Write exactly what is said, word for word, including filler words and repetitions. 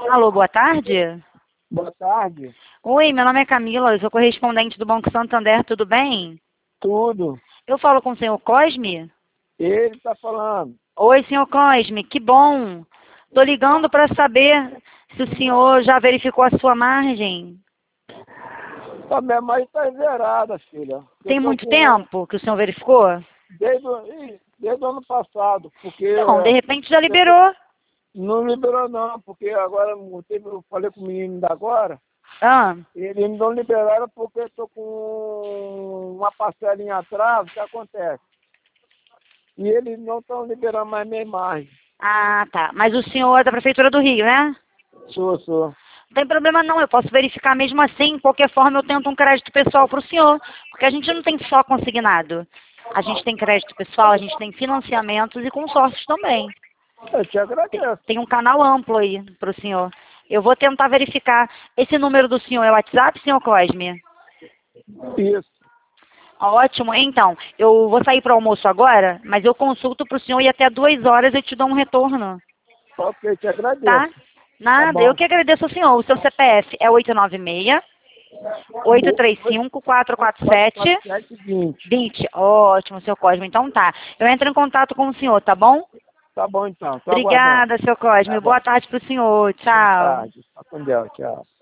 Alô, boa tarde? Boa tarde. Oi, meu nome é Camila, eu sou correspondente do Banco Santander, tudo bem? Tudo. Eu falo com o senhor Cosme? Ele está falando. Oi, senhor Cosme, que bom. Tô ligando para saber se o senhor já verificou a sua margem. A minha mãe está zerada, filha. Eu Tem tô muito com- tempo que o senhor verificou? Desde, o- ih, desde o ano passado, porque Não, de eh, repente já eu tô- liberou. não liberou não, porque agora eu teve- eu falei com o menino da agora, Ah, eles não liberaram porque eu estou com uma parcelinha atrás, o que acontece? E eles não estão liberando mais minha margem. ah, tá. Mas o senhor é da Prefeitura do Rio, né? Sou, sou. Não tem problema não, eu posso verificar mesmo assim. De qualquer forma, eu tento um crédito pessoal para o senhor. Porque a gente não tem só consignado. A gente tem crédito pessoal, a gente tem financiamentos e consórcios também. Eu te Tem, agradeço. tem um canal amplo aí para o senhor. Eu vou tentar verificar. Esse número do senhor é o WhatsApp, senhor Cosme? Isso. Ótimo. Então, eu vou sair para o almoço agora, mas eu consulto para o senhor e até duas horas eu te dou um retorno. Ok, te Tá? agradeço. Tá Nada, eu bom. que agradeço ao senhor. O seu C P F é oito nove seis, oito três cinco, quatro quatro sete, sete vinte. vinte. Ótimo, seu Cosme. Então tá. Eu entro em contato com o senhor, tá bom? Tá bom então, tô aguardando. Obrigada, seu Cosme. Tá Boa bom. tarde pro senhor. Boa Tchau. tarde. Tá com Deus, tchau.